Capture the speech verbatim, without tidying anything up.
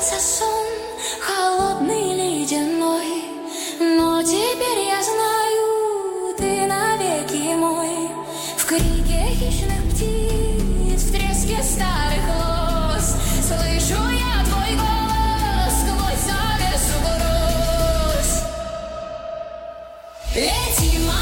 снится сон, холодный, ледяной, но теперь я знаю, ты навеки мой. В крике хищных птиц, в треске старых лос слышу я твой голос сквозь завесу гроз. Лети,